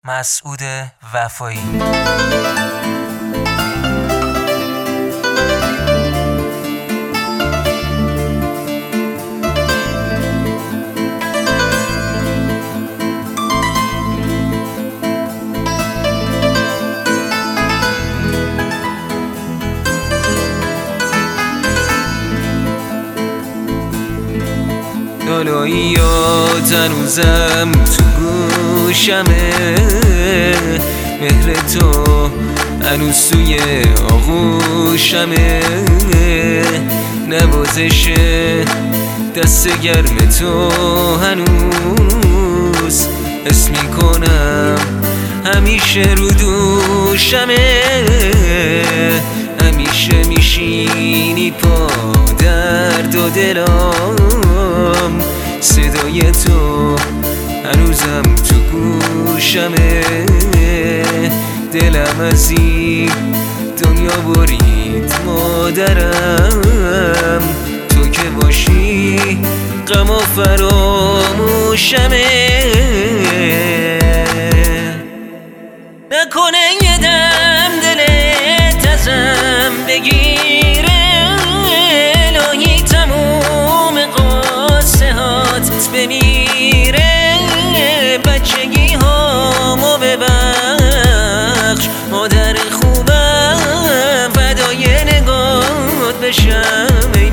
مسعود وفایی. دلاییات هنوزم تو گوشمه، مهر تو هنوز توی آغوشمه، نوازش دست گرم تو هنوز حس میکنم، همیشه رو دوشمه، همیشه میشینی پا درد و دلام، صدای تو هنوزم تو گوشمه، دلم از این دنیا برید مادرم، تو که باشی غم و فراموشمه، نکنه یه دم دلت ازم بگیره، الهی تموم قصه هات بمیره، بچگی هامو ببخش مادر خوبم، فدای نگات بشم ای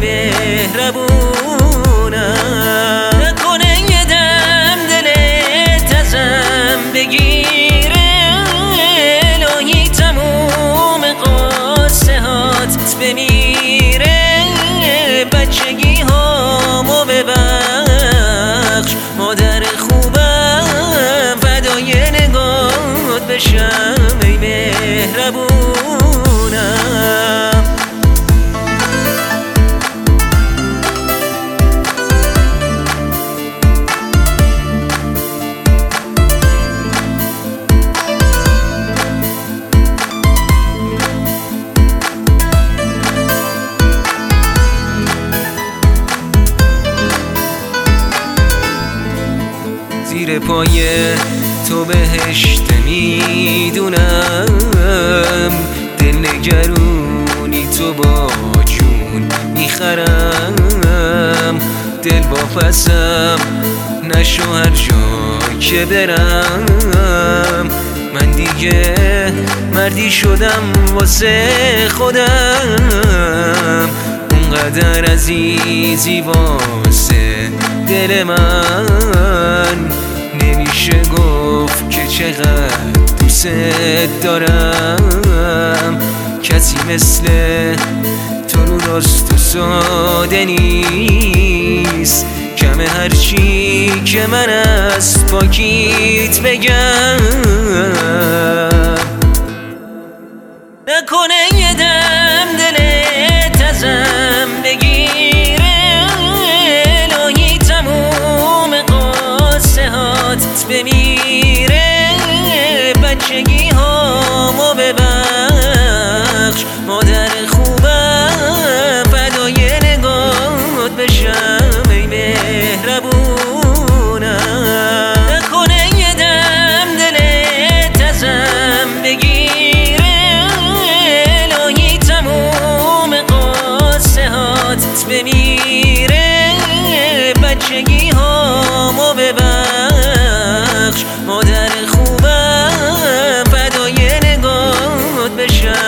مهربونم، نکنه یه دم دلت ازم بگیره، الهی تموم قصه هات بمیره، بچگی هامو ببخش مادر خوبم، فدای نگات بشم ای مهربونم. زیر پای تو بهشت میدونم، دل نگرونی تو با جون میخرم، دل واپسم نشو هر جا که برم، من دیگه مردی شدم واسه خودم، اونقدر عزیزی واسه دل من، نمیشه گفت که چقدر دوست دارم، کسی مثل تو رو راست و ساده نیست، کم هرچی که من از پاکیت بگم، نکنه یه دم دلت ازم بگیره، الهی تموم قصه هات بمیره، بچگی هامو ببخش مادر خوبم، فدای نگات بشم ای مهربونم، نکنه یه دم دلت ازم بگیره، الهی تموم قصه هات بمیره، بچگی هامو ببخش مادر خوبم، فدای نگات بشم